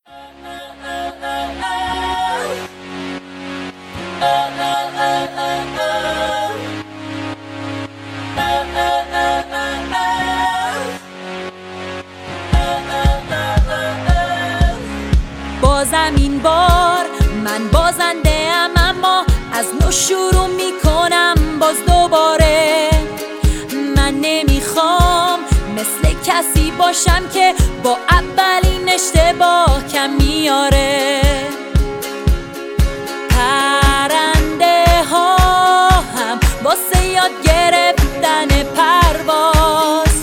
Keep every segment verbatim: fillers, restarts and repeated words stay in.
بازم این بار من بازنده ام، اما از نو شروع میکنم باز دوباره. من نمیخوام مثل کسی باشم که با اولین اشتباه کم میاره. پرنده ها هم واسه یاد گرفتن پرواز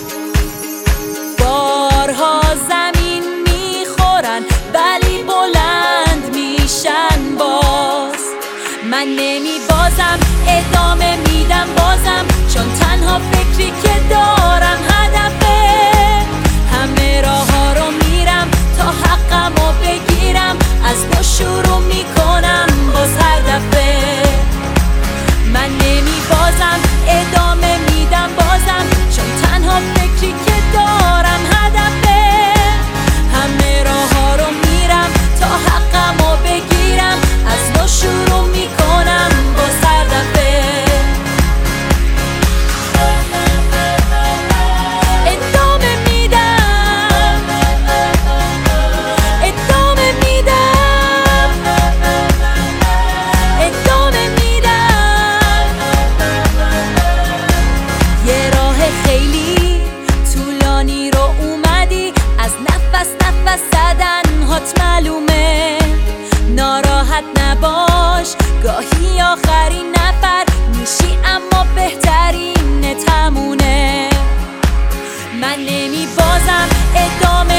بارها زمین میخورن ولی بلند میشن باز. من نمی بازم ادامه میدم بازم، چون تنها فکری که دارم هدفه. همه راه ها رو میرم تا حقم رو بگیرم، از دو شروع میکنم باز هر دفعه. من نمی بازم ادامه میدم بازم، چون تنها فکری که دارم هدفه. همه راه ها رو میرم تا حقم رو بگیرم، از دو شروع میکنم باز هر دفعه. ادامه میدم ادامه میدم ادامه میدم. یه راه خیلی طولانی رو اومدی، از نفس نفس زدن هات معلومه. ناراحت نباش گاهی آخرین نفر میشی، اما بهترین تمونه. من نمی بازم ادامه